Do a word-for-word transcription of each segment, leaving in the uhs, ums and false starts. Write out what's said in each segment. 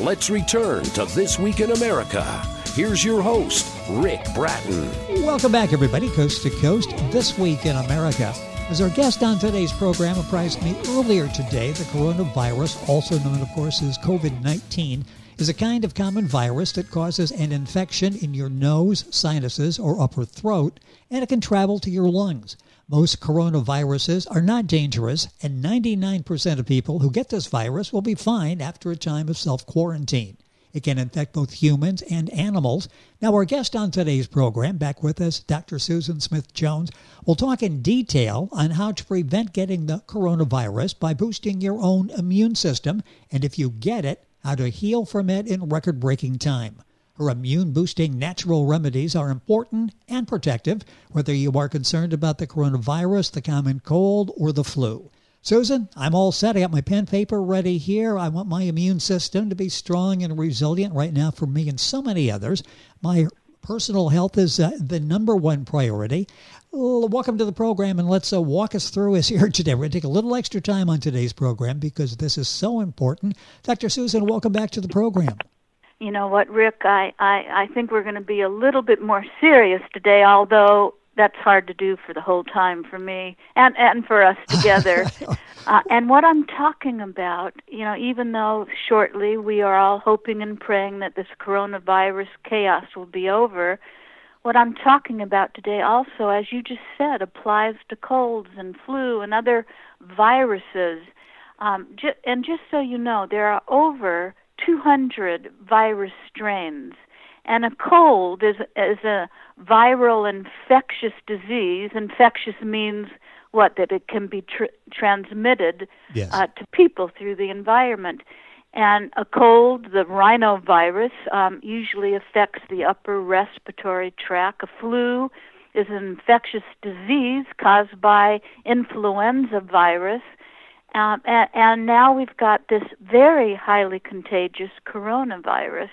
let's return to This Week in America. Here's your host, Rick Bratton. Welcome back, everybody, coast to coast, This Week in America. As our guest on today's program apprised me earlier today, the coronavirus, also known, of course, as covid nineteen, is a kind of common virus that causes an infection in your nose, sinuses, or upper throat, and it can travel to your lungs. Most coronaviruses are not dangerous, and ninety-nine percent of people who get this virus will be fine after a time of self-quarantine. It can infect both humans and animals. Now, our guest on today's program, back with us, Doctor Susan Smith-Jones, will talk in detail on how to prevent getting the coronavirus by boosting your own immune system, and if you get it, how to heal from it in record-breaking time. Her immune-boosting natural remedies are important and protective, whether you are concerned about the coronavirus, the common cold, or the flu. Susan, I'm all set. I got my pen paper ready here. I want my immune system to be strong and resilient right now for me and so many others. My personal health is uh, the number one priority. Well, welcome to the program, and let's uh, walk us through this here today. We're going to take a little extra time on today's program because this is so important. Doctor Susan, welcome back to the program. You know what, Rick, I, I, I think we're going to be a little bit more serious today, although that's hard to do for the whole time for me and, and for us together. uh, and what I'm talking about, you know, even though shortly we are all hoping and praying that this coronavirus chaos will be over, what I'm talking about today also, as you just said, applies to colds and flu and other viruses. Um, ju- and just so you know, there are over two hundred virus strains. And a cold is, is a viral infectious disease. Infectious means what? That it can be tr- transmitted yes. uh, to people through the environment. And a cold, the rhinovirus, um, usually affects the upper respiratory tract. A flu is an infectious disease caused by influenza virus. Um, and, and now we've got this very highly contagious coronavirus.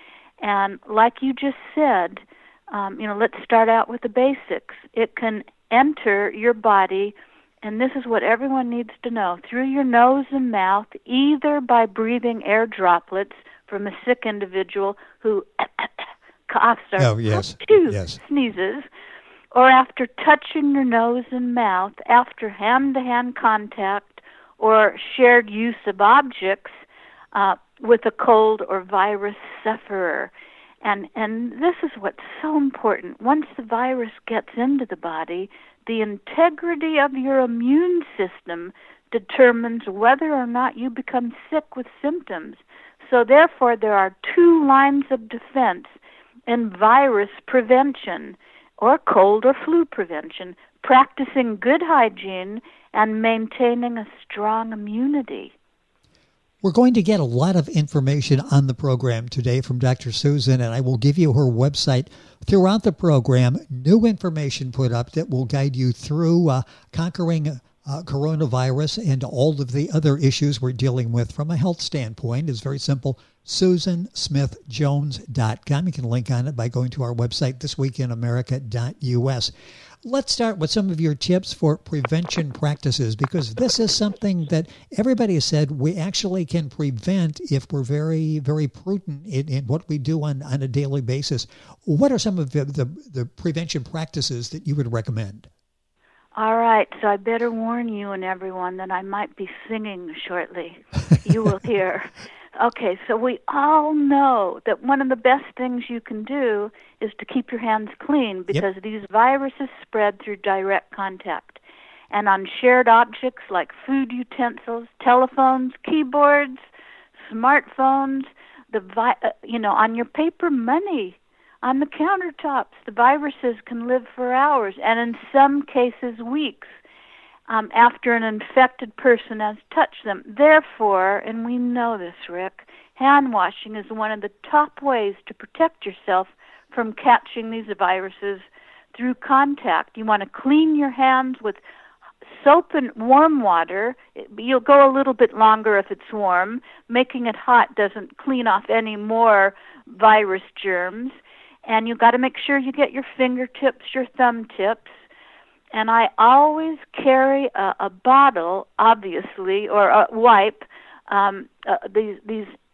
And like you just said, um, you know, let's start out with the basics. It can enter your body, and this is what everyone needs to know, through your nose and mouth, either by breathing air droplets from a sick individual who coughs or oh, yes. yes. sneezes, or after touching your nose and mouth, after hand-to-hand contact or shared use of objects, uh, with a cold or virus sufferer. And and this is what's so important. Once the virus gets into the body, the integrity of your immune system determines whether or not you become sick with symptoms. So therefore, there are two lines of defense in virus prevention, or cold or flu prevention: practicing good hygiene and maintaining a strong immunity. We're going to get a lot of information on the program today from Doctor Susan, and I will give you her website throughout the program. New information put up that will guide you through uh, conquering uh, coronavirus and all of the other issues we're dealing with from a health standpoint. It's very simple. Susan Smith Jones dot com. You can link on it by going to our website, this week in america dot u s. Let's start with some of your tips for prevention practices, because this is something that everybody has said we actually can prevent if we're very, very prudent in, in what we do on, on a daily basis. What are some of the, the, the prevention practices that you would recommend? All right, so I better warn you and everyone that I might be singing shortly. You will hear. Okay, so we all know that one of the best things you can do is to keep your hands clean, because yep. these viruses spread through direct contact. And on shared objects like food utensils, telephones, keyboards, smartphones, the vi- uh, you know, on your paper money, on the countertops, the viruses can live for hours, and in some cases weeks. Um, after an infected person has touched them. Therefore, and we know this, Rick, hand washing is one of the top ways to protect yourself from catching these viruses through contact. You want to clean your hands with soap and warm water. You'll go a little bit longer if it's warm. Making it hot doesn't clean off any more virus germs. And you've got to make sure you get your fingertips, your thumb tips. And I always carry a, a bottle, obviously, or a wipe, um, uh, these these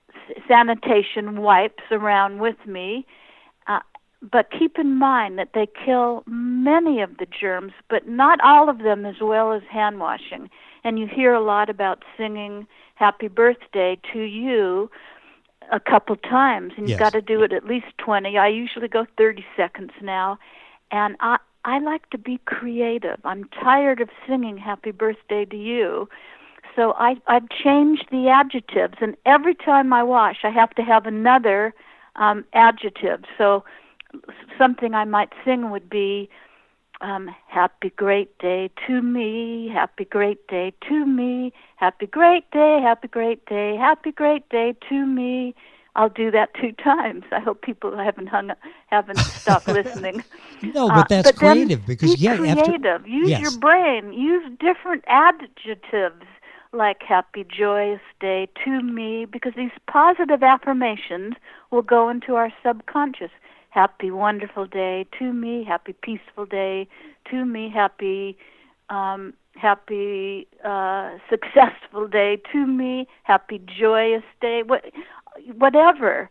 sanitation wipes around with me. Uh, but keep in mind that they kill many of the germs, but not all of them as well as hand washing. And you hear a lot about singing happy birthday to you a couple times, and you've Yes. got to do it at least twenty. I usually go thirty seconds now. And I, I like to be creative. I'm tired of singing happy birthday to you. So I, I've changed the adjectives, and every time I wash, I have to have another um, adjective. So something I might sing would be, um, happy great day to me, happy great day to me, happy great day, happy great day, happy great day to me. I'll do that two times. I hope people haven't hung, haven't stopped listening. No, but that's uh, but creative because be yeah, creative. after Use yes. your brain. Use different adjectives like happy joyous day to me, because these positive affirmations will go into our subconscious. Happy wonderful day to me. Happy peaceful day to me. Happy um, happy uh, successful day to me. Happy joyous day. What. Whatever,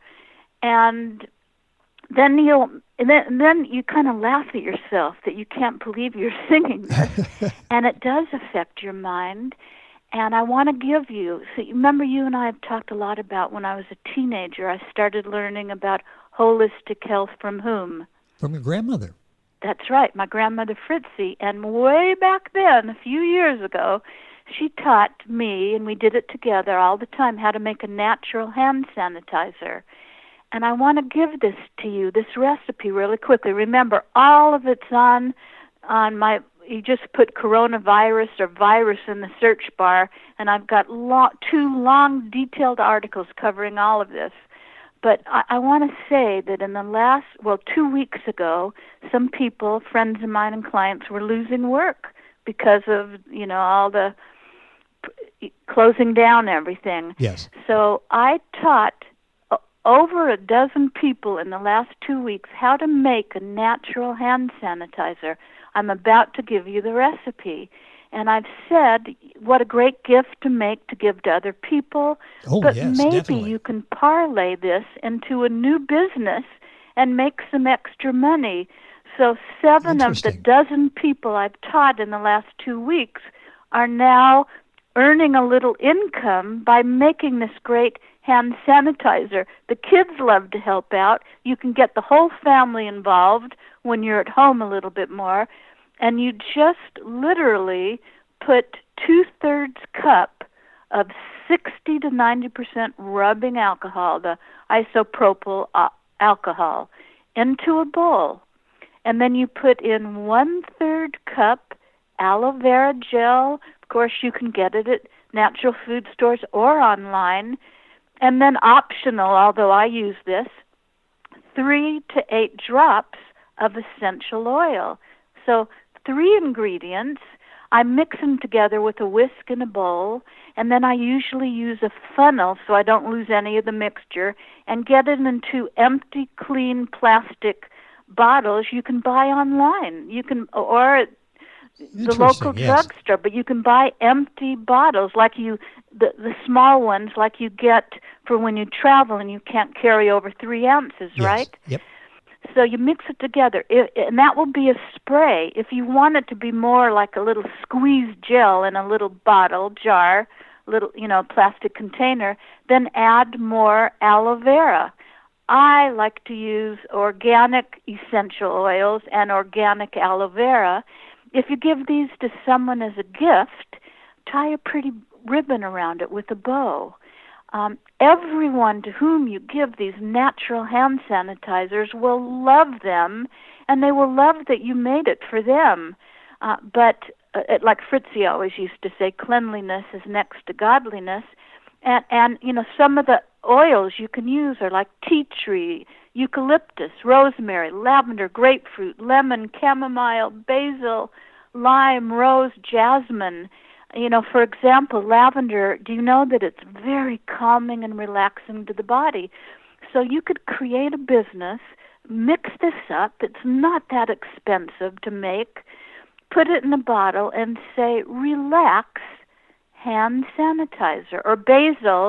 and then you'll, and then, and then you kind of laugh at yourself that you can't believe you're singing this, and it does affect your mind. And I want to give you, so you remember you and I have talked a lot about when I was a teenager, I started learning about holistic health from whom? From your grandmother. That's right, my grandmother Fritzie, and way back then, a few years ago, she taught me, and we did it together all the time, how to make a natural hand sanitizer. And I want to give this to you, this recipe, really quickly. Remember, all of it's on on my, you just put coronavirus or virus in the search bar, and I've got lo- two long, detailed articles covering all of this. But I, I want to say that in the last, well, two weeks ago, some people, friends of mine and clients, were losing work because of, you know, all the closing down everything. Yes. So I taught uh, over a dozen people in the last two weeks how to make a natural hand sanitizer. I'm about to give you the recipe. And I've said what a great gift to make to give to other people. Oh, but yes, maybe definitely. you can parlay this into a new business and make some extra money. So seven of the Interesting. dozen people I've taught in the last two weeks are now earning a little income by making this great hand sanitizer. The kids love to help out. You can get the whole family involved when you're at home a little bit more. And you just literally put two-thirds cup of sixty to ninety percent rubbing alcohol, the isopropyl uh, alcohol, into a bowl. And then you put in one-third cup aloe vera gel. Of course, you can get it at natural food stores or online. And then optional, although I use this, three to eight drops of essential oil. So three ingredients. I mix them together with a whisk in a bowl, and then I usually use a funnel so I don't lose any of the mixture, and get it into empty, clean plastic bottles you can buy online. You can, or at the local yes. drugstore, but you can buy empty bottles like you, the the small ones like you get for when you travel and you can't carry over three ounces, Yes. right? Yep. So you mix it together, it, and that will be a spray. If you want it to be more like a little squeezed gel in a little bottle, jar, little, you know, plastic container, then add more aloe vera. I like to use organic essential oils and organic aloe vera. If you give these to someone as a gift, tie a pretty ribbon around it with a bow. Um, everyone to whom you give these natural hand sanitizers will love them, and they will love that you made it for them. Uh, but uh, it, like Fritzie always used to say, cleanliness is next to godliness. And, and, you know, some of the oils you can use are like tea tree, eucalyptus, rosemary, lavender, grapefruit, lemon, chamomile, basil, lime, rose, jasmine. You know, for example, lavender, do you know that it's very calming and relaxing to the body? So you could create a business, mix this up. It's not that expensive to make. Put it in a bottle and say, relax hand sanitizer. Or basil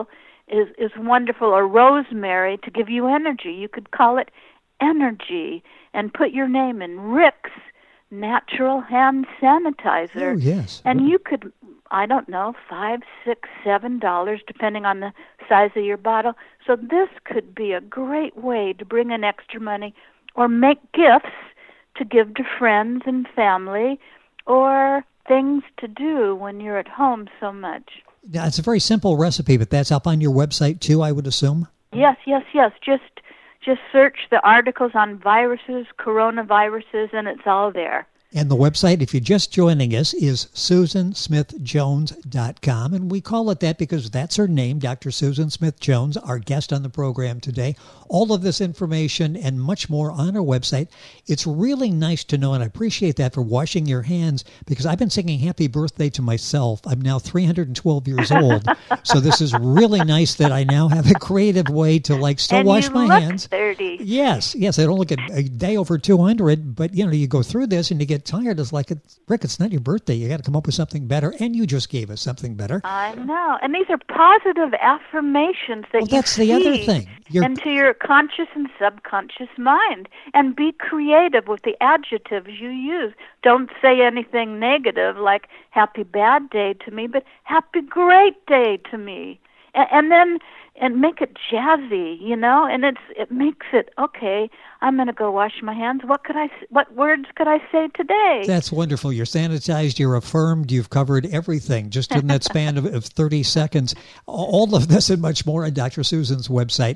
is, is wonderful, or rosemary to give you energy. You could call it energy and put your name in. Rick's Natural Hand Sanitizer. Oh, yes. And you could, I don't know, five, six, seven dollars, depending on the size of your bottle. So this could be a great way to bring in extra money or make gifts to give to friends and family, or things to do when you're at home so much. Now, it's a very simple recipe, but that's up on your website too, I would assume? Yes, yes, yes. Just just search the articles on viruses, coronaviruses, and it's all there. And the website, if you're just joining us, is susan smith jones dot com. And we call it that because that's her name, Doctor Susan Smith Jones, our guest on the program today. All of this information and much more on our website. It's really nice to know, and I appreciate that for washing your hands, because I've been singing happy birthday to myself. I'm now three hundred twelve years old. So this is really nice that I now have a creative way to like still and wash you my look hands. thirty. Yes, yes. I don't look at a day over two hundred, but you know, you go through this and you get tired. It's like, Rick, it's not your birthday. You got to come up with something better, and you just gave us something better. I know, and these are positive affirmations that well, you that's the other thing. You're... into your conscious and subconscious mind, and be creative with the adjectives you use. Don't say anything negative like "happy bad day" to me, but "happy great day" to me, and, and then and make it jazzy, you know, and it's it makes it okay. I'm going to go wash my hands. What could I? What words could I say today? That's wonderful. You're sanitized. You're affirmed. You've covered everything just in that span of, of thirty seconds. All of this and much more on Doctor Susan's website.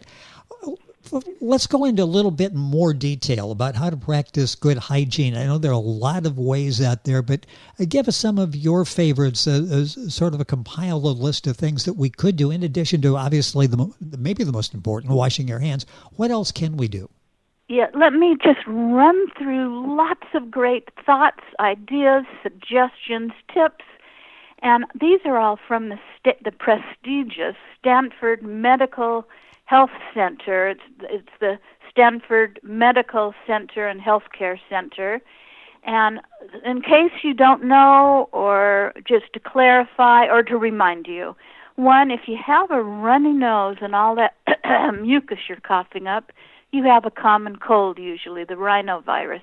Let's go into a little bit more detail about how to practice good hygiene. I know there are a lot of ways out there, but give us some of your favorites as, as sort of a compiled list of things that we could do in addition to obviously the maybe the most important, washing your hands. What else can we do? Yeah, let me just run through lots of great thoughts, ideas, suggestions, tips, and these are all from the st- the prestigious Stanford Medical Health Center. It's it's the Stanford Medical Center and Healthcare Center. And in case you don't know, or just to clarify or to remind you, one, if you have a runny nose and all that mucus you're coughing up, you have a common cold usually, the rhinovirus.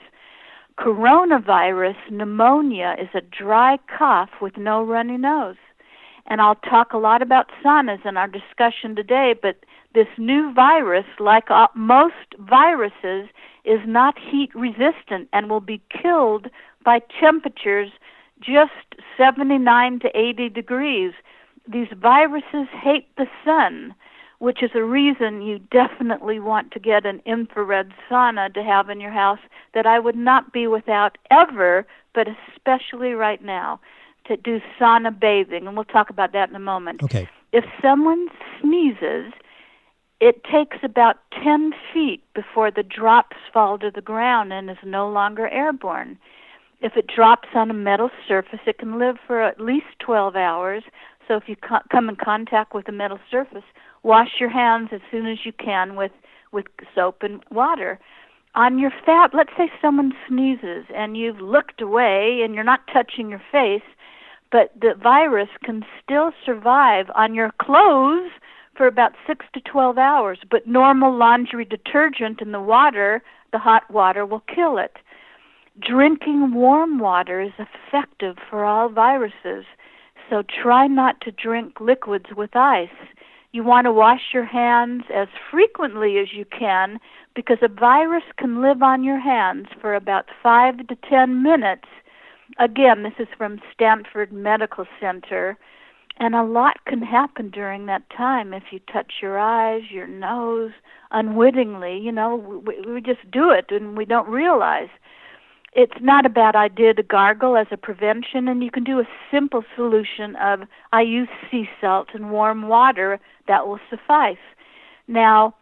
Coronavirus pneumonia is a dry cough with no runny nose. And I'll talk a lot about saunas in our discussion today, but this new virus, like most viruses, is not heat resistant and will be killed by temperatures just seventy-nine to eighty degrees. These viruses hate the sun, which is a reason you definitely want to get an infrared sauna to have in your house that I would not be without ever, but especially right now, to do sauna bathing, and we'll talk about that in a moment. Okay. If someone sneezes, it takes about ten feet before the drops fall to the ground and is no longer airborne. If it drops on a metal surface, it can live for at least twelve hours. So if you co- come in contact with a metal surface, wash your hands as soon as you can with, with soap and water. On your fat, let's say someone sneezes and you've looked away and you're not touching your face, but the virus can still survive on your clothes for about six to twelve hours. But normal laundry detergent in the water, the hot water, will kill it. Drinking warm water is effective for all viruses, so try not to drink liquids with ice. You want to wash your hands as frequently as you can because a virus can live on your hands for about five to ten minutes. Again, this is from Stanford Medical Center, and a lot can happen during that time if you touch your eyes, your nose, unwittingly. You know, we, we just do it and we don't realize. It's not a bad idea to gargle as a prevention, and you can do a simple solution of, I use sea salt and warm water. That will suffice. Now,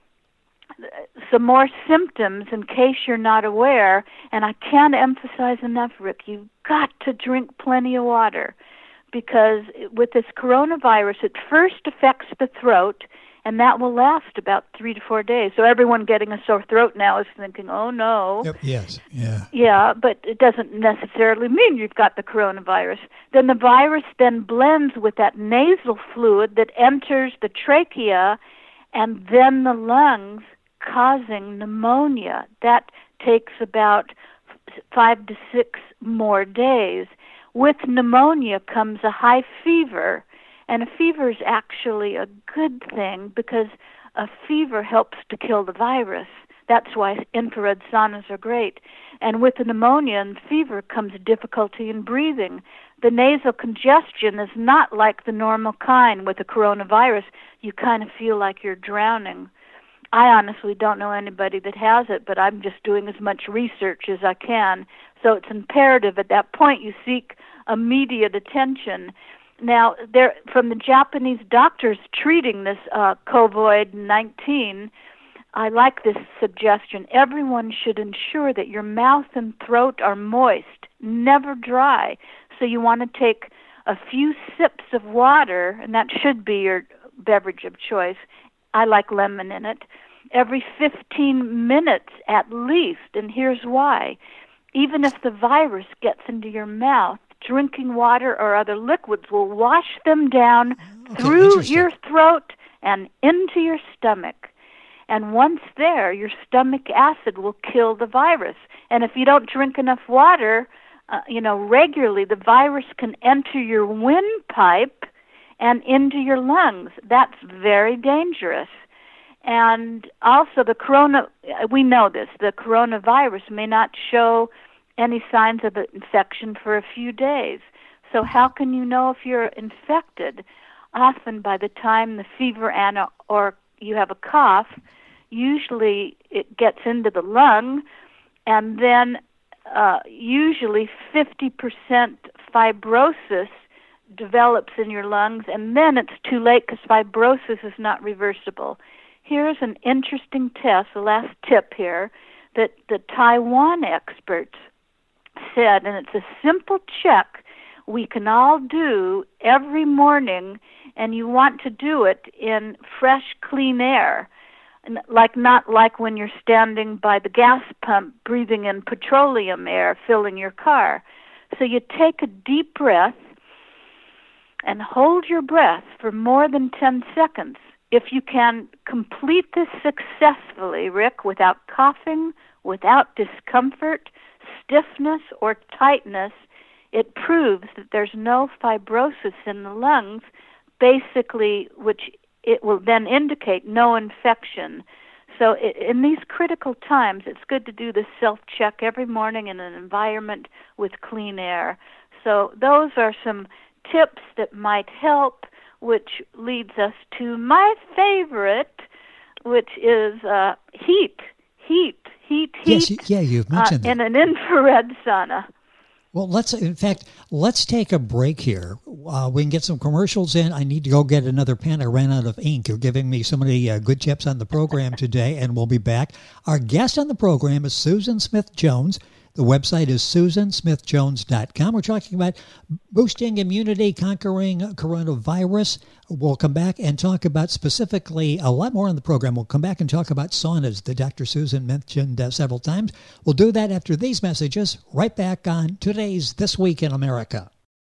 some more symptoms in case you're not aware, and I can't emphasize enough, Rick, you've got to drink plenty of water, because with this coronavirus, it first affects the throat, and that will last about three to four days. So everyone getting a sore throat now is thinking, oh, no. Yep. Yes, yeah. Yeah, but it doesn't necessarily mean you've got the coronavirus. Then the virus then blends with that nasal fluid that enters the trachea and then the lungs, causing pneumonia. That takes about five to six more days. With pneumonia comes a high fever, and a fever is actually a good thing because a fever helps to kill the virus. That's why infrared saunas are great. And with the pneumonia and fever comes difficulty in breathing. The nasal congestion is not like the normal kind with the coronavirus. You kind of feel like you're drowning. I honestly don't know anybody that has it, but I'm just doing as much research as I can. So it's imperative at that point you seek immediate attention. Now, there, from the Japanese doctors treating this uh, COVID nineteen, I like this suggestion. Everyone should ensure that your mouth and throat are moist, never dry. So you want to take a few sips of water, and that should be your beverage of choice. I like lemon in it, every fifteen minutes at least, and here's why. Even if the virus gets into your mouth, drinking water or other liquids will wash them down okay, through your throat and into your stomach. And once there, your stomach acid will kill the virus. And if you don't drink enough water, uh, you know, regularly, the virus can enter your windpipe and into your lungs. That's very dangerous. And also the corona, we know this, the coronavirus may not show any signs of infection for a few days. So how can you know if you're infected? Often by the time the fever and or you have a cough, usually it gets into the lung, and then uh, usually fifty percent fibrosis develops in your lungs, and then it's too late because fibrosis is not reversible. Here's an interesting test, the last tip here, that the Taiwan experts said, and it's a simple check we can all do every morning, and you want to do it in fresh, clean air, like not like when you're standing by the gas pump breathing in petroleum air filling your car. So you take a deep breath and hold your breath for more than ten seconds. If you can complete this successfully, Rick, without coughing, without discomfort, stiffness, or tightness, it proves that there's no fibrosis in the lungs, basically, which it will then indicate no infection. So it, in these critical times, it's good to do this self-check every morning in an environment with clean air. So those are some tips that might help, which leads us to my favorite, which is uh, heat, heat, heat, heat. Yes, yeah, you've mentioned uh, that. In an infrared sauna. Well, let's, in fact, let's take a break here. Uh, we can get some commercials in. I need to go get another pen. I ran out of ink. You're giving me so many uh, good tips on the program today, and we'll be back. Our guest on the program is Susan Smith-Jones. The website is susan smith jones dot com. We're talking about boosting immunity, conquering coronavirus. We'll come back and talk about specifically a lot more on the program. We'll come back and talk about saunas that Doctor Susan mentioned uh, several times. We'll do that after these messages, right back on today's This Week in America.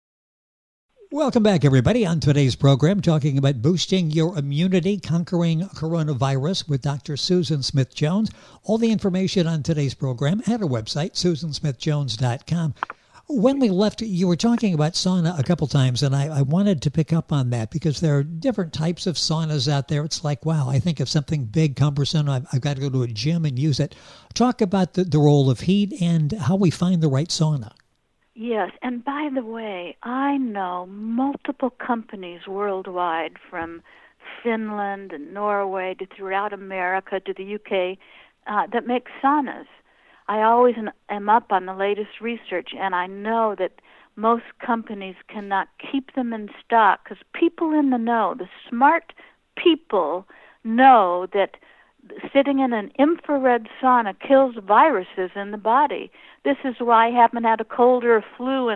Welcome back, everybody, on today's program, talking about boosting your immunity, conquering coronavirus with Doctor Susan Smith-Jones. All the information on today's program at our website, susan smith jones dot com. When we left, you were talking about sauna a couple times, and I, I wanted to pick up on that because there are different types of saunas out there. It's like, wow, I think of something big, cumbersome, I've, I've got to go to a gym and use it. Talk about the, the role of heat and how we find the right sauna. Yes, and by the way, I know multiple companies worldwide, from Finland and Norway to throughout America to the U K, uh, that make saunas. I always am up on the latest research, and I know that most companies cannot keep them in stock because people in the know, the smart people, know that sitting in an infrared sauna kills viruses in the body. This is why I haven't had a cold or a flu in the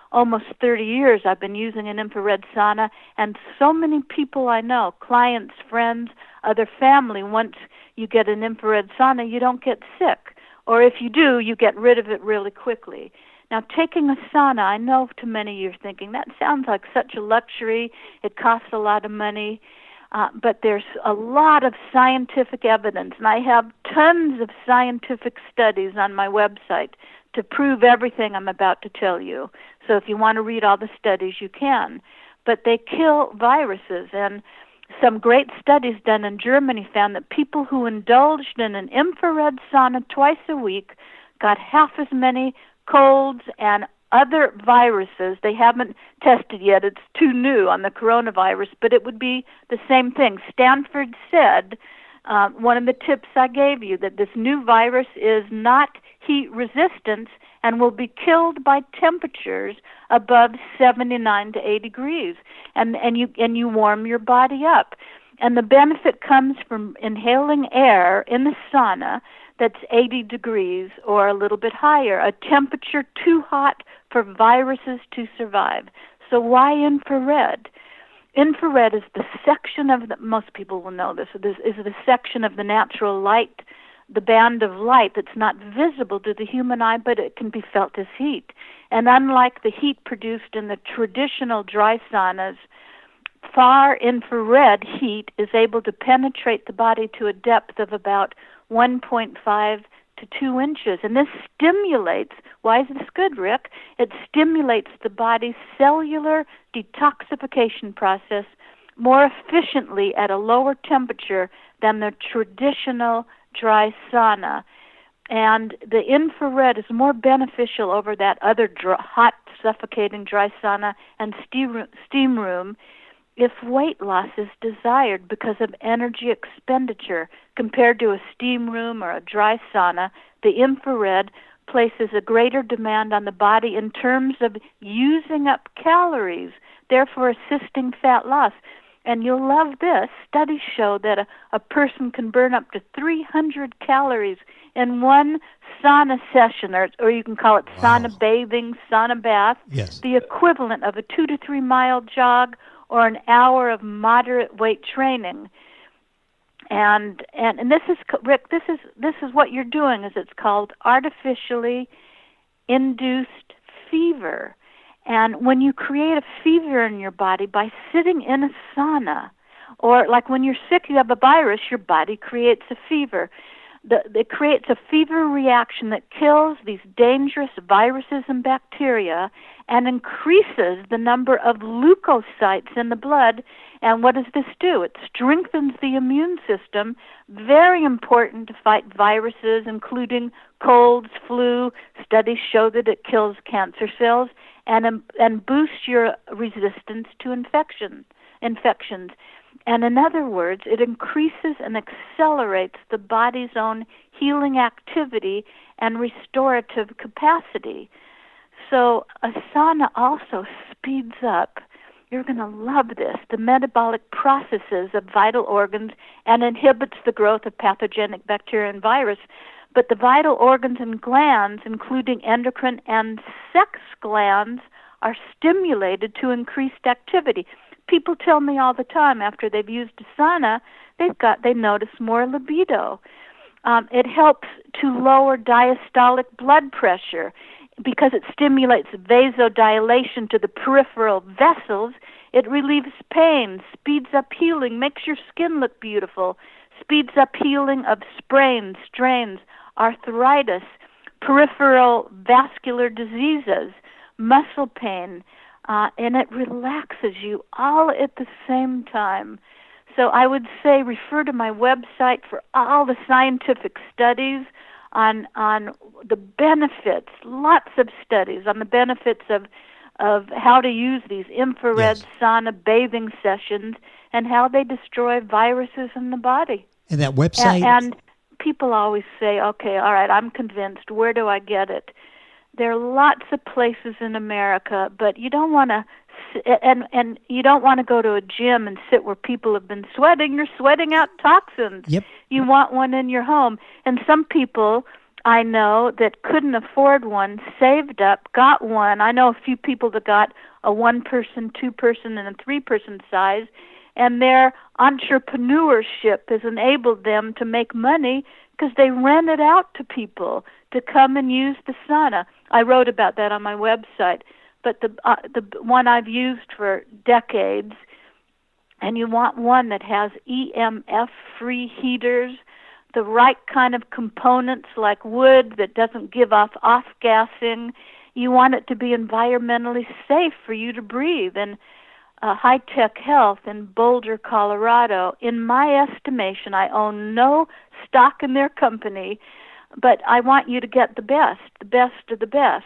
almost thirty years I've been using an infrared sauna, and so many people I know, clients, friends, other family, once you get an infrared sauna, you don't get sick. Or if you do, you get rid of it really quickly. Now, taking a sauna, I know to many you're thinking, that sounds like such a luxury, it costs a lot of money, uh, but there's a lot of scientific evidence, and I have tons of scientific studies on my website to prove everything I'm about to tell you. So if you want to read all the studies, you can. But they kill viruses, and some great studies done in Germany found that people who indulged in an infrared sauna twice a week got half as many colds and other viruses. They haven't tested yet. It's too new on the coronavirus, but it would be the same thing. Stanford said, uh, one of the tips I gave you, that this new virus is not heat resistant and will be killed by temperatures above seventy-nine to eighty degrees. And, and, you, and you warm your body up. And the benefit comes from inhaling air in the sauna that's eighty degrees or a little bit higher, a temperature too hot for viruses to survive. So why infrared? Infrared is the section of the, most people will know this, this is the section of the natural light, the band of light that's not visible to the human eye, but it can be felt as heat. And unlike the heat produced in the traditional dry saunas, far infrared heat is able to penetrate the body to a depth of about one point five to two inches. And this stimulates, why is this good, Rick? It stimulates the body's cellular detoxification process more efficiently at a lower temperature than the traditional dry sauna. And the infrared is more beneficial over that other dry, hot, suffocating dry sauna and steam, steam room if weight loss is desired because of energy expenditure. Compared to a steam room or a dry sauna, the infrared places a greater demand on the body in terms of using up calories, therefore assisting fat loss. And you'll love this. Studies show that a, a person can burn up to three hundred calories in one sauna session, or, or you can call it wow. sauna bathing, sauna bath, yes. the equivalent of a two to three mile jog or an hour of moderate weight training. And, and and this is, Rick, this is this is what you're doing, is it's called artificially induced fever. And when you create a fever in your body by sitting in a sauna, or like when you're sick, you have a virus, your body creates a fever. The, it creates a fever reaction that kills these dangerous viruses and bacteria and increases the number of leukocytes in the blood. And what does this do? It strengthens the immune system, very important to fight viruses, including colds, flu. Studies show that it kills cancer cells and, and boosts your resistance to infection, infections. And in other words, it increases and accelerates the body's own healing activity and restorative capacity. So a sauna also speeds up, you're going to love this, the metabolic processes of vital organs and inhibits the growth of pathogenic bacteria and virus. But the vital organs and glands, including endocrine and sex glands, are stimulated to increased activity. People tell me all the time after they've used a sauna, they've got they notice more libido. Um, it helps to lower diastolic blood pressure because it stimulates vasodilation to the peripheral vessels. It relieves pain, speeds up healing, makes your skin look beautiful, speeds up healing of sprains, strains, arthritis, peripheral vascular diseases, muscle pain, uh, and it relaxes you all at the same time. So I would say refer to my website for all the scientific studies on on the benefits, lots of studies on the benefits of of how to use these infrared yes. sauna bathing sessions and how they destroy viruses in the body. And that website? And, and people always say, okay, all right, I'm convinced. Where do I get it? There are lots of places in America, but you don't want to, and and you don't want to go to a gym and sit where people have been sweating. You're sweating out toxins. Yep. You want one in your home. And some people I know that couldn't afford one, saved up, got one. I know a few people that got a one-person, two-person, and a three-person size, and their entrepreneurship has enabled them to make money because they rent it out to people to come and use the sauna. I wrote about that on my website, but the uh, the one I've used for decades, and you want one that has E M F-free heaters, the right kind of components like wood that doesn't give off off-gassing. You want it to be environmentally safe for you to breathe. And uh, High Tech Health in Boulder, Colorado, in my estimation, I own no stock in their company, but I want you to get the best, the best of the best.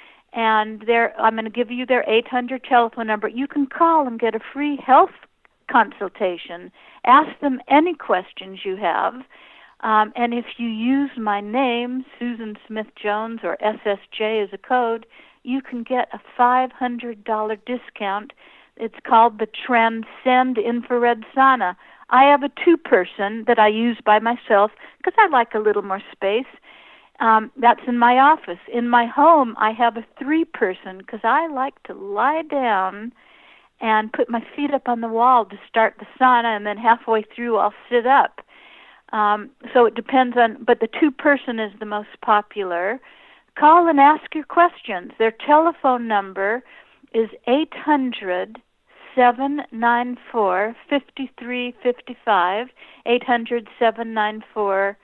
And there, I'm going to give you their eight hundred telephone number. You can call and get a free health consultation. Ask them any questions you have. Um, and if you use my name, Susan Smith Jones, or S S J as a code, you can get a five hundred dollars discount. It's called the Transcend Infrared Sauna. I have a two-person that I use by myself because I like a little more space. Um, that's in my office. In my home, I have a three-person because I like to lie down and put my feet up on the wall to start the sauna, and then halfway through I'll sit up. Um, so it depends on, but the two-person is the most popular. Call and ask your questions. Their telephone number is eight hundred, seven nine four, five three five five, eight hundred, seven nine four,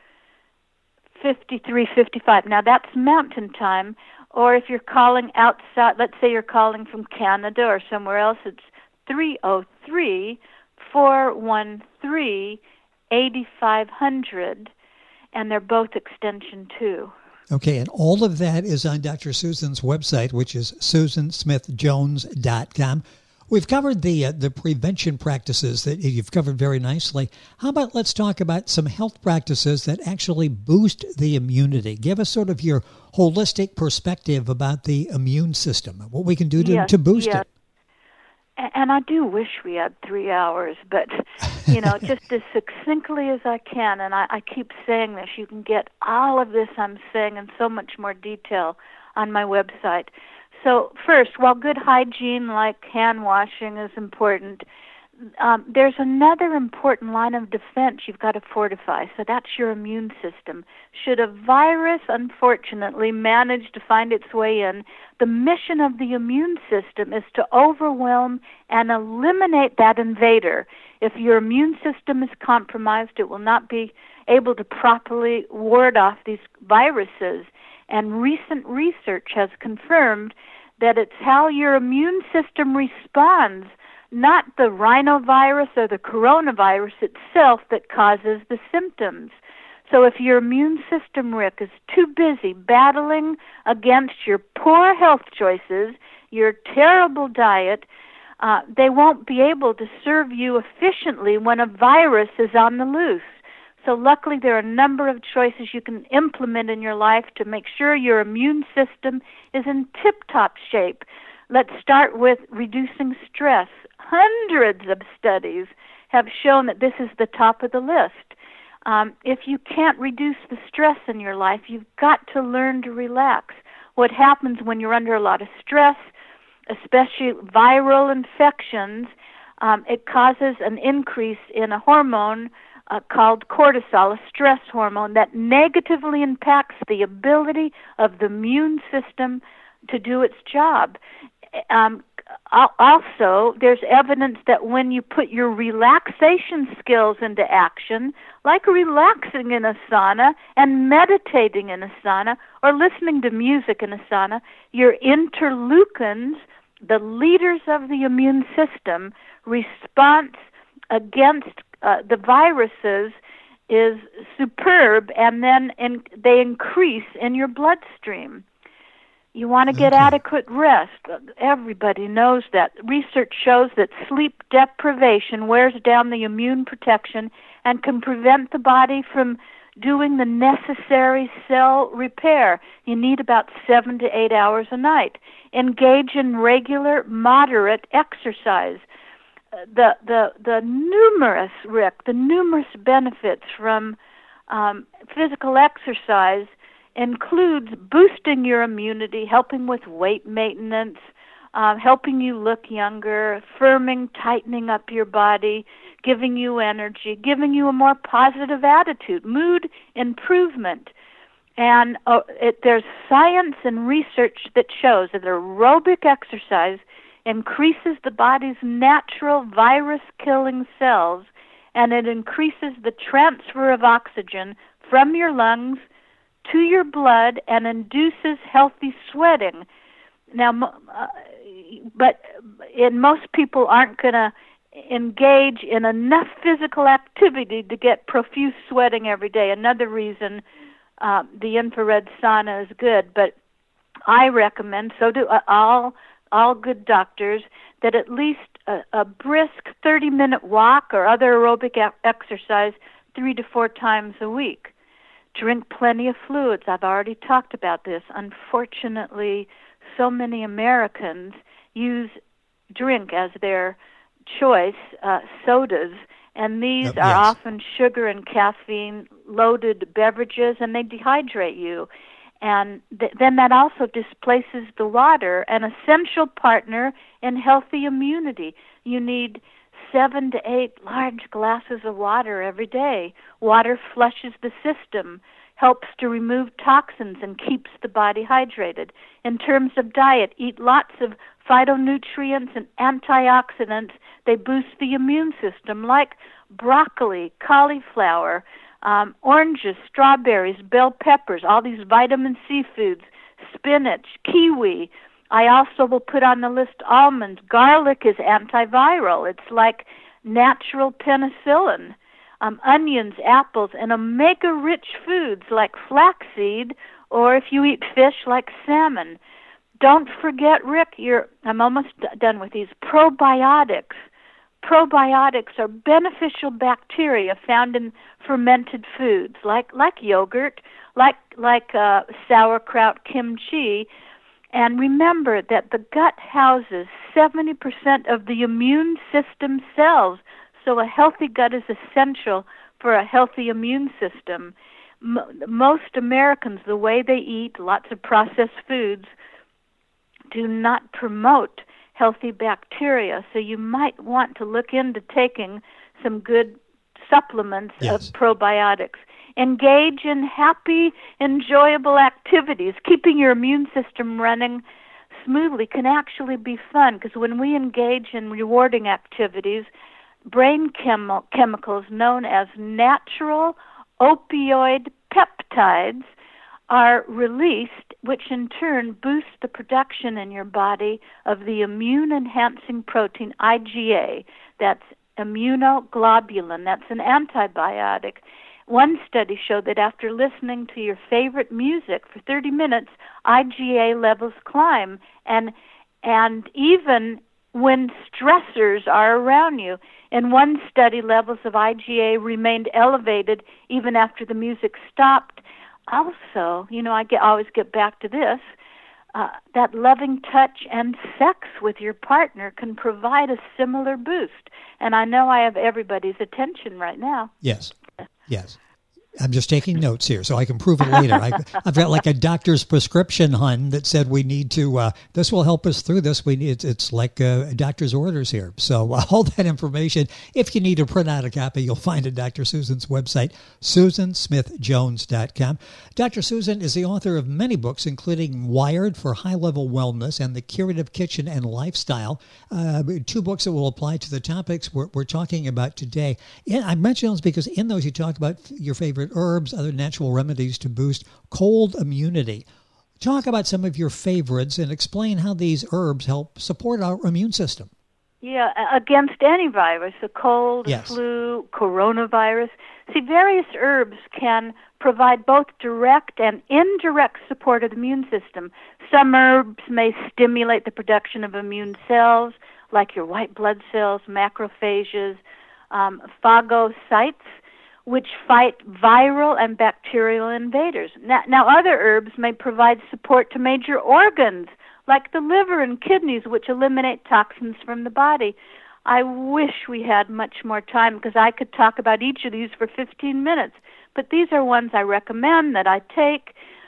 five three five five. Now that's Mountain Time, or if you're calling outside, let's say you're calling from Canada or somewhere else, it's three oh three, four one three, eighty-five hundred, and they're both extension two. Okay, and all of that is on Doctor Susan's website, which is susan smith jones dot com. We've covered the uh, the prevention practices that you've covered very nicely. How about let's talk about some health practices that actually boost the immunity? Give us sort of your holistic perspective about the immune system, what we can do to, yes, to boost yes. it. And I do wish we had three hours, but, you know, just as succinctly as I can, and I, I keep saying this, you can get all of this I'm saying in so much more detail on my website. So first, while good hygiene like hand washing is important, um, there's another important line of defense you've got to fortify, so that's your immune system. Should a virus, unfortunately, manage to find its way in, the mission of the immune system is to overwhelm and eliminate that invader. If your immune system is compromised, it will not be able to properly ward off these viruses. And recent research has confirmed that it's how your immune system responds, not the rhinovirus or the coronavirus itself, that causes the symptoms. So if your immune system, Rick, is too busy battling against your poor health choices, your terrible diet, uh, they won't be able to serve you efficiently when a virus is on the loose. So luckily there are a number of choices you can implement in your life to make sure your immune system is in tip-top shape. Let's start with reducing stress. Hundreds of studies have shown that this is the top of the list. Um, if you can't reduce the stress in your life, you've got to learn to relax. What happens when you're under a lot of stress, especially viral infections, um, it causes an increase in a hormone uh, called cortisol, a stress hormone that negatively impacts the ability of the immune system to do its job. Um, also, there's evidence that when you put your relaxation skills into action, like relaxing in a sauna and meditating in a sauna or listening to music in a sauna, your interleukins, the leaders of the immune system, response against uh, the viruses is superb, and then in, they increase in your bloodstream. You want to get okay. adequate rest. Everybody knows that. Research shows that sleep deprivation wears down the immune protection and can prevent the body from doing the necessary cell repair. You need about seven to eight hours a night. Engage in regular, moderate exercise. The the the numerous, Rick, the numerous benefits from um, physical exercise includes boosting your immunity, helping with weight maintenance, uh, helping you look younger, firming, tightening up your body, giving you energy, giving you a more positive attitude, mood improvement. And uh, it, there's science and research that shows that aerobic exercise increases the body's natural virus-killing cells, and it increases the transfer of oxygen from your lungs to your blood and induces healthy sweating. Now, uh, but and most people aren't going to engage in enough physical activity to get profuse sweating every day. Another reason uh, the infrared sauna is good, but I recommend, so do all all good doctors, that at least a, a brisk thirty-minute walk or other aerobic e- exercise three to four times a week. Drink plenty of fluids. I've already talked about this. Unfortunately, so many Americans use drink as their choice, uh, sodas, and these Uh, are yes. often sugar and caffeine-loaded beverages, and they dehydrate you. And th- then that also displaces the water, an essential partner in healthy immunity. You need seven to eight large glasses of water every day. Water flushes the system, helps to remove toxins, and keeps the body hydrated. In terms of diet, eat lots of phytonutrients and antioxidants. They boost the immune system, like broccoli, cauliflower, um, oranges, strawberries, bell peppers, all these vitamin C foods, spinach, kiwi. I also will put on the list almonds. Garlic is antiviral. It's like natural penicillin. Um, onions, apples, and omega-rich foods like flaxseed, or if you eat fish, like salmon. Don't forget, Rick, you're, I'm almost d- done with these, probiotics. Probiotics are beneficial bacteria found in fermented foods, like like yogurt, like like uh, sauerkraut, kimchi. And remember that the gut houses seventy percent of the immune system cells, so a healthy gut is essential for a healthy immune system. M- most Americans, the way they eat, lots of processed foods, do not promote healthy bacteria, so you might want to look into taking some good supplements Yes. of probiotics. Engage in happy, enjoyable activities. Keeping your immune system running smoothly can actually be fun, because when we engage in rewarding activities, brain chemi- chemicals known as natural opioid peptides are released, which in turn boosts the production in your body of the immune-enhancing protein I G A. That's immunoglobulin. That's an antibiotic. One study showed that after listening to your favorite music for thirty minutes, I G A levels climb, and and even when stressors are around you. In one study, levels of I G A remained elevated even after the music stopped. Also, you know, I get, always get back to this, uh, that loving touch and sex with your partner can provide a similar boost. And I know I have everybody's attention right now. Yes. Yes. I'm just taking notes here so I can prove it later. I, I've got like a doctor's prescription, hun, that said we need to, uh, this will help us through this. We need, it's, it's like uh, doctor's orders here. So uh, all that information, if you need to print out a copy, you'll find it at Doctor Susan's website, susan smith jones dot com. Doctor Susan is the author of many books, including Wired for High-Level Wellness and The Curative Kitchen and Lifestyle, uh, two books that will apply to the topics we're, we're talking about today. And I mention those because in those you talk about your favorite herbs, other natural remedies to boost cold immunity. Talk about some of your favorites and explain how these herbs help support our immune system. Yeah, against any virus, the cold, Yes. flu, coronavirus. See, various herbs can provide both direct and indirect support of the immune system. Some herbs may stimulate the production of immune cells, like your white blood cells, macrophages, um, phagocytes, which fight viral and bacterial invaders. Now, now, other herbs may provide support to major organs, like the liver and kidneys, which eliminate toxins from the body. I wish we had much more time, because I could talk about each of these for fifteen minutes. But these are ones I recommend that I take.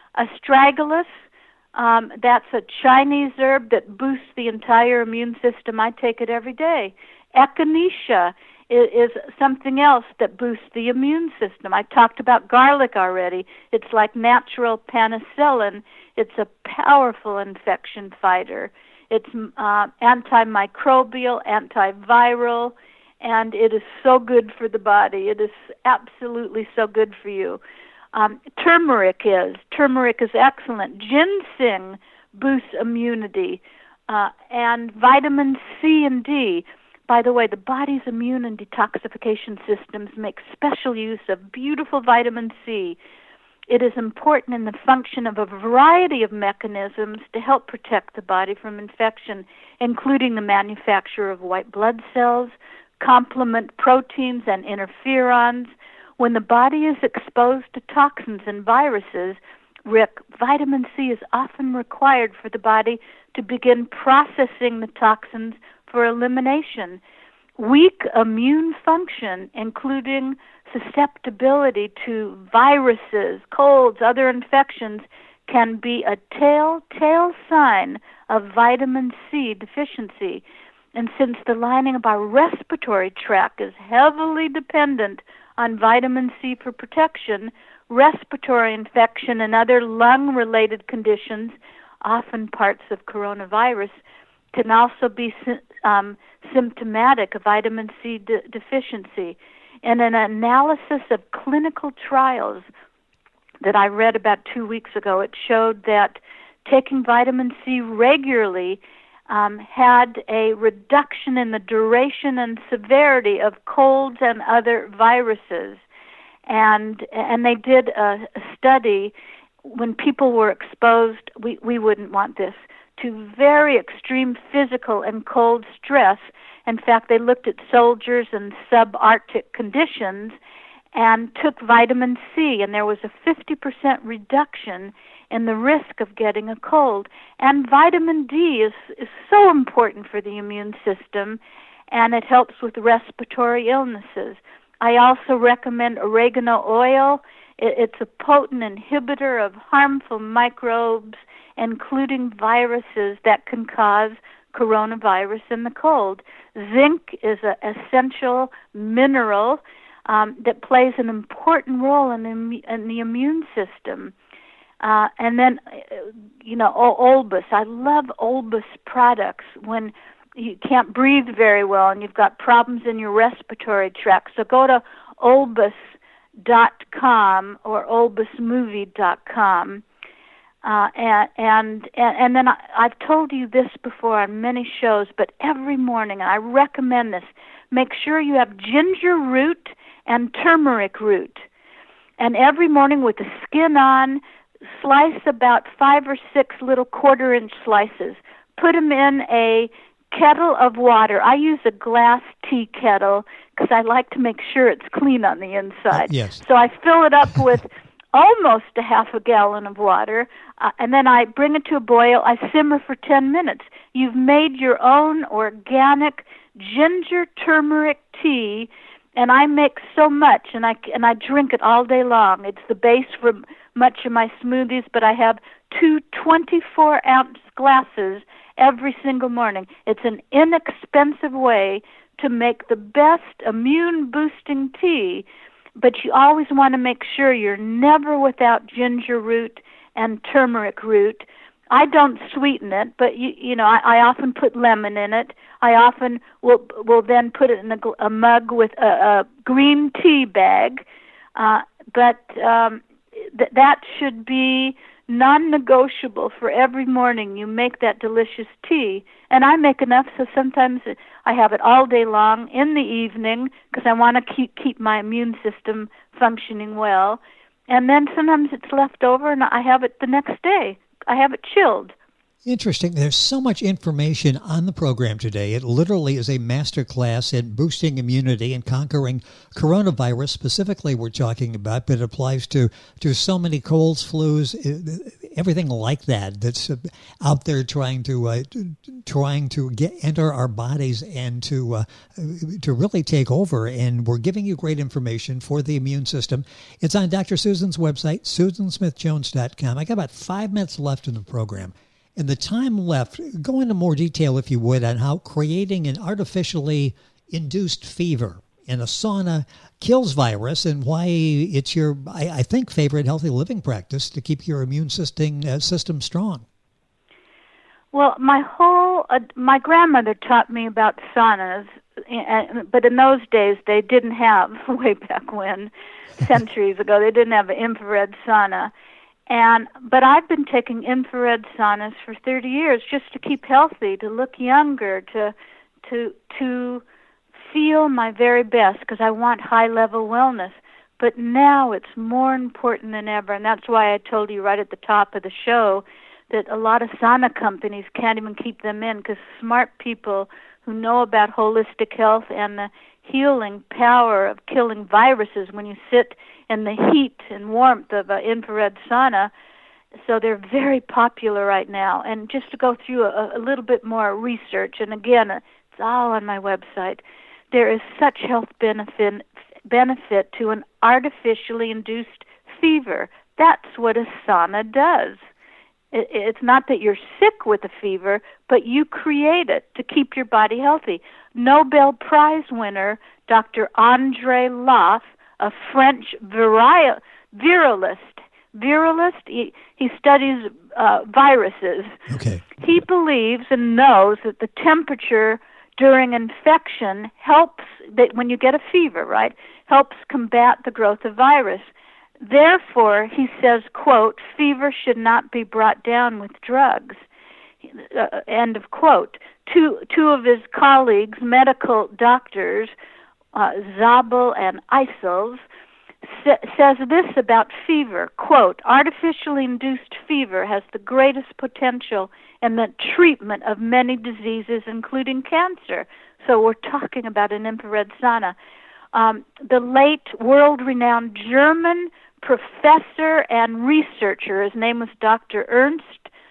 Astragalus, um, that's a Chinese herb that boosts the entire immune system. I take it every day. Echinacea is, is something else that boosts the immune system. I talked about garlic already. It's like natural penicillin. It's a powerful infection fighter. It's uh, antimicrobial, antiviral, and it is so good for the body. It is absolutely so good for you. Um, turmeric is. Turmeric is excellent. Ginseng boosts immunity. Uh, and vitamin C and D. By the way, the body's immune and detoxification systems make special use of beautiful vitamin C. It is important in the function of a variety of mechanisms to help protect the body from infection, including the manufacture of white blood cells, complement proteins, and interferons. When the body is exposed to toxins and viruses, Rick, vitamin C is often required for the body to begin processing the toxins for elimination. Weak immune function, including susceptibility to viruses, colds, other infections, can be a telltale sign of vitamin C deficiency. And since the lining of our respiratory tract is heavily dependent on vitamin C for protection, respiratory infection and other lung-related conditions, often parts of coronavirus, can also be um, symptomatic of vitamin C de- deficiency. In an analysis of clinical trials that I read about two weeks ago, it showed that taking vitamin C regularly um, had a reduction in the duration and severity of colds and other viruses. And and they did a, a study when people were exposed, we, we wouldn't want this, to very extreme physical and cold stress. In fact, they looked at soldiers in subarctic conditions and took vitamin C, and there was a fifty percent reduction in the risk of getting a cold. And vitamin D is, is so important for the immune system, and it helps with respiratory illnesses. I also recommend oregano oil. It, it's a potent inhibitor of harmful microbes, including viruses that can cause coronavirus in the cold. Zinc is an essential mineral um, that plays an important role in the, in the immune system. Uh, and then, you know, Olbas. I love Olbas products when you can't breathe very well and you've got problems in your respiratory tract. So go to olbas dot com or olbas movie dot com. Uh, and, and and then I, I've told you this before on many shows, but every morning, and I recommend this, make sure you have ginger root and turmeric root. And every morning with the skin on, slice about five or six little quarter-inch slices. Put them in a kettle of water. I use a glass tea kettle because I like to make sure it's clean on the inside. Uh, yes. So I fill it up with almost a half a gallon of water, uh, and then I bring it to a boil. I simmer for ten minutes. You've made your own organic ginger turmeric tea, and I make so much, and I, and I drink it all day long. It's the base for much of my smoothies, but I have two twenty-four ounce glasses every single morning. It's an inexpensive way to make the best immune-boosting tea, but you always want to make sure you're never without ginger root and turmeric root. I don't sweeten it, but you, you know, I, I often put lemon in it. I often will will then put it in a, a mug with a, a green tea bag. Uh, but um, th- that should be non-negotiable for every morning you make that delicious tea. And I make enough, so sometimes I have it all day long in the evening because I want to keep keep my immune system functioning well. And then sometimes it's left over and I have it the next day. I have it chilled. Interesting. There's so much information on the program today. It literally is a master class in boosting immunity and conquering coronavirus. Specifically, we're talking about, but it applies to, to so many colds, flus, everything like that that's uh, out there trying to uh, trying to get enter our bodies and to uh, to really take over. And we're giving you great information for the immune system. It's on Doctor Susan's website, susan smith jones dot com. I got about five minutes left in the program. And the time left, go into more detail, if you would, on how creating an artificially induced fever in a sauna kills virus and why it's your, I, I think, favorite healthy living practice to keep your immune system, uh, system strong. Well, my whole, uh, my grandmother taught me about saunas, uh, but in those days they didn't have, way back when, centuries ago, they didn't have an infrared sauna. And but I've been taking infrared saunas for thirty years just to keep healthy, to look younger, to to to feel my very best, because I want high-level wellness. But now it's more important than ever, and that's why I told you right at the top of the show that a lot of sauna companies can't even keep them in, because smart people who know about holistic health and the healing power of killing viruses when you sit in the heat and warmth of an infrared sauna, so they're very popular right now. And just to go through a, a little bit more research, and again, it's all on my website, there is such health benefit benefit to an artificially induced fever. That's what a sauna does. It, it's not that you're sick with a fever, but you create it to keep your body healthy. Nobel Prize winner Doctor André Loff, a French viri- virulist, virulist, he, he studies uh, viruses. Okay. He believes and knows that the temperature during infection helps, that when you get a fever, right, helps combat the growth of virus. Therefore, he says, quote, fever should not be brought down with drugs, uh, end of quote. Two, two of his colleagues, medical doctors, uh, Zabel and Eisels, sa- says this about fever, quote, artificially induced fever has the greatest potential in the treatment of many diseases, including cancer. So we're talking about an infrared sauna. Um, the late world-renowned German professor and researcher, his name was Doctor Ernst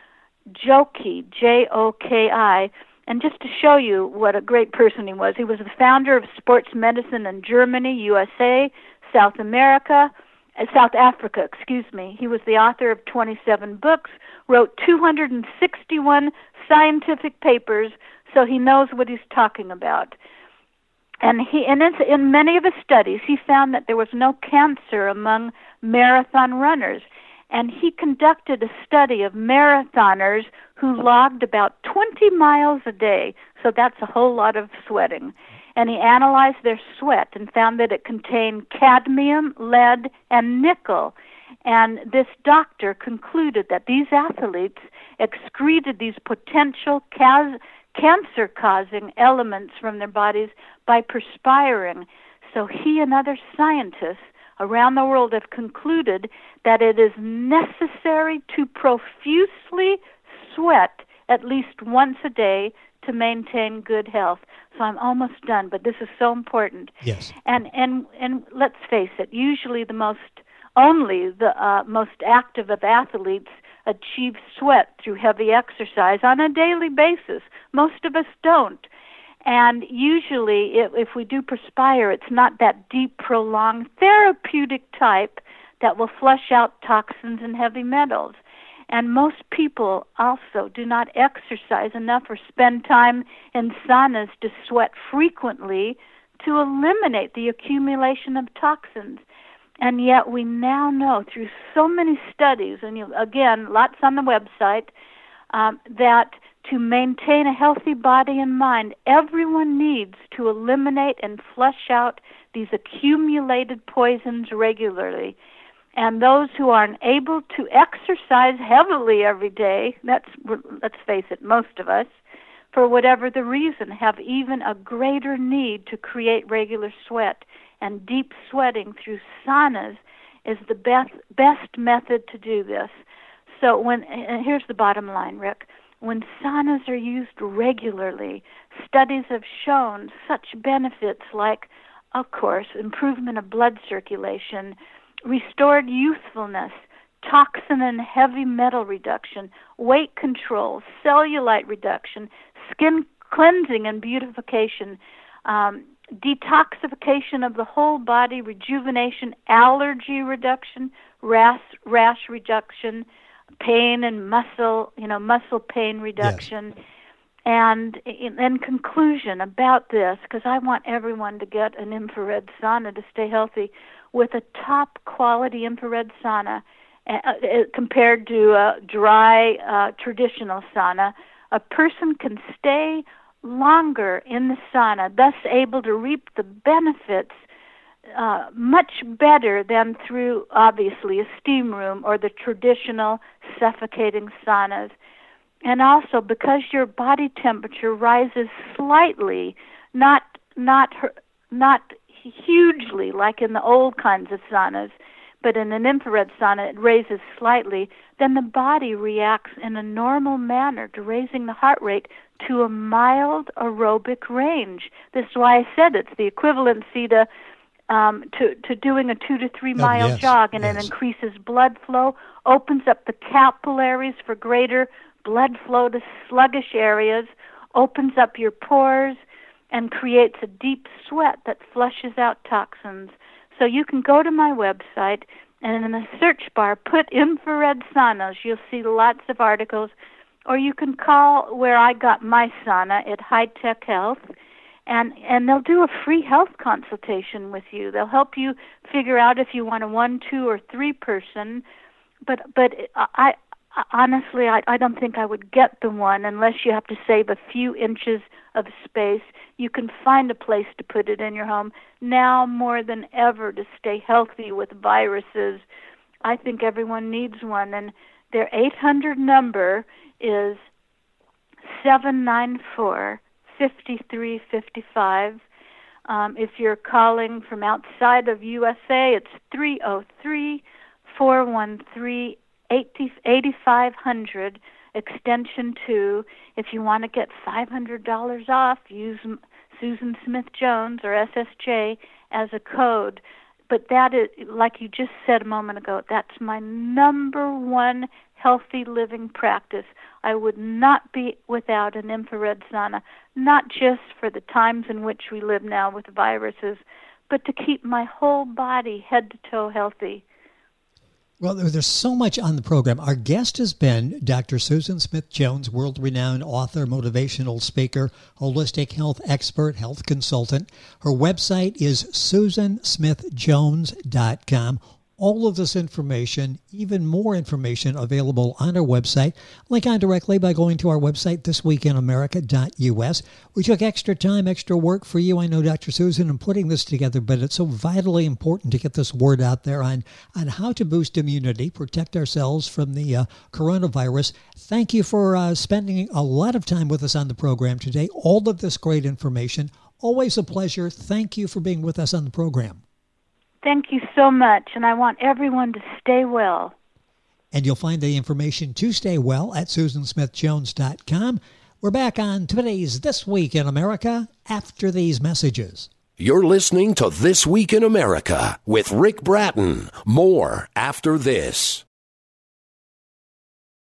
Joki, J O K I, and just to show you what a great person he was, he was the founder of sports medicine in Germany, U S A, South America, uh, South Africa, excuse me. He was the author of twenty-seven books, wrote two hundred sixty-one scientific papers, so he knows what he's talking about. And he, in, his, in many of his studies, he found that there was no cancer among marathon runners. And he conducted a study of marathoners who logged about twenty miles a day. So that's a whole lot of sweating. And he analyzed their sweat and found that it contained cadmium, lead, and nickel. And this doctor concluded that these athletes excreted these potential cas- cancer-causing elements from their bodies by perspiring. So he and other scientists around the world have concluded that it is necessary to profusely sweat at least once a day to maintain good health. So I'm almost done, but this is so important. Yes. And and and let's face it, usually the most only the uh, most active of athletes achieve sweat through heavy exercise on a daily basis. Most of us don't. And usually, if, if we do perspire, it's not that deep, prolonged, therapeutic type that will flush out toxins and heavy metals. And most people also do not exercise enough or spend time in saunas to sweat frequently to eliminate the accumulation of toxins. And yet we now know through so many studies, and you, again, lots on the website, um, that to maintain a healthy body and mind, everyone needs to eliminate and flush out these accumulated poisons regularly. And those who aren't able to exercise heavily every day, that's, let's face it, most of us, for whatever the reason, have even a greater need to create regular sweat. And deep sweating through saunas is the best best method to do this. So when, and here's the bottom line, Rick. When saunas are used regularly, studies have shown such benefits like, of course, improvement of blood circulation, restored youthfulness, toxin and heavy metal reduction, weight control, cellulite reduction, skin cleansing and beautification, um, detoxification of the whole body, rejuvenation, allergy reduction, rash, rash reduction, pain and muscle, you know, muscle pain reduction. Yes. And in conclusion about this, because I want everyone to get an infrared sauna to stay healthy, with a top quality infrared sauna uh, compared to a dry uh, traditional sauna, a person can stay longer in the sauna, thus able to reap the benefits uh, much better than through, obviously, a steam room or the traditional suffocating saunas. And also, because your body temperature rises slightly, not not not hugely like in the old kinds of saunas, but in an infrared sauna it raises slightly, then the body reacts in a normal manner to raising the heart rate to a mild aerobic range. This is why I said it's the equivalency to um, to, to doing a two to three mile oh, yes, jog, and yes. it increases blood flow, opens up the capillaries for greater blood flow to sluggish areas, opens up your pores, and creates a deep sweat that flushes out toxins. So you can go to my website, and in the search bar, put infrared saunas. You'll see lots of articles. Or you can call where I got my sauna at High Tech Health, and, and they'll do a free health consultation with you. They'll help you figure out if you want a one, two, or three person. But but I honestly, I, I don't think I would get the one unless you have to save a few inches of space. You can find a place to put it in your home now more than ever to stay healthy with viruses. I think everyone needs one, and their eight hundred number is seven nine four, five three five five. Um, if you're calling from outside of U S A, it's three oh three, four one three, eight five hundred, extension two. If you want to get five hundred dollars off, use Susan Smith Jones or S S J as a code. But that is, like you just said a moment ago, that's my number one healthy living practice. I would not be without an infrared sauna, not just for the times in which we live now with viruses, but to keep my whole body head to toe healthy. Well, there's so much on the program. Our guest has been Doctor Susan Smith Jones, world-renowned author, motivational speaker, holistic health expert, health consultant. Her website is susan smith jones dot com. All of this information, even more information, available on our website. Link on directly by going to our website, this week in america dot u s. We took extra time, extra work for you, I know, Doctor Susan, in putting this together, but it's so vitally important to get this word out there on, on how to boost immunity, protect ourselves from the uh, coronavirus. Thank you for uh, spending a lot of time with us on the program today. All of this great information. Always a pleasure. Thank you for being with us on the program. Thank you so much, and I want everyone to stay well. And you'll find the information to stay well at susan smith jones dot com. We're back on today's This Week in America after these messages. You're listening to This Week in America with Rick Bratton. More after this.